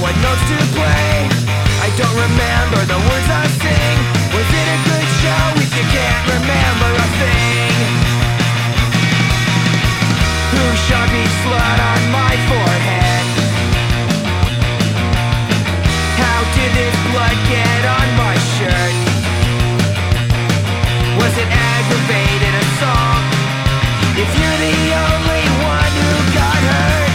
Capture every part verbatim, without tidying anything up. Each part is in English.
what notes to play. I don't remember the words I sing. Was it a good show if you can't remember a thing? Who shoved each slut on my forehead? How did this blood get on my shirt? Was it aggravated assault? If you're the only one who got hurt,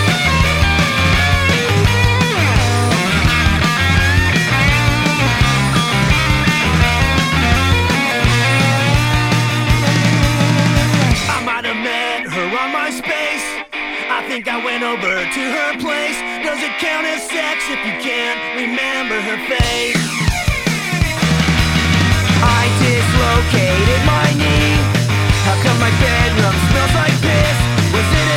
I might have met her on MySpace. I think I went over to her place. Does it count as sex if you can't remember her face? I dislocated my knee. How come my bedroom smells like piss? Was it